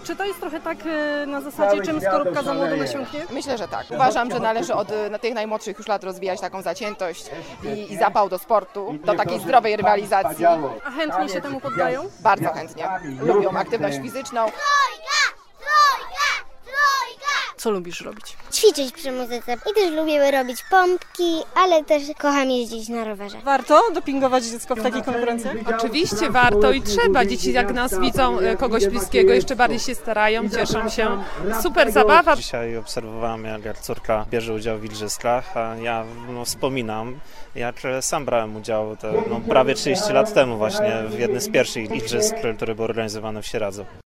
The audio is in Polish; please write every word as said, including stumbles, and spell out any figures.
Czy to jest trochę tak na zasadzie, czym skorupka za młodu nasiąknie? Myślę, że tak. Uważam, że należy od tych najmłodszych już lat rozwijać taką zaciętość i, i zapał do sportu, do takiej zdrowej rywalizacji. A chętnie się temu poddają? Bardzo chętnie. Lubią aktywność fizyczną. Co lubisz robić? Ćwiczyć przy muzyce i też lubię robić pompki, ale też kocham jeździć na rowerze. Warto dopingować dziecko w takiej konkurencji? Oczywiście warto i trzeba. Dzieci jak nas widzą kogoś bliskiego, jeszcze bardziej się starają, cieszą się. Super zabawa. Dzisiaj obserwowałem, jak córka bierze udział w igrzyskach, a ja no, wspominam, jak sam brałem udział te, no, prawie trzydzieści lat temu właśnie w jednym z pierwszych igrzysk, które były organizowane w Sieradzu.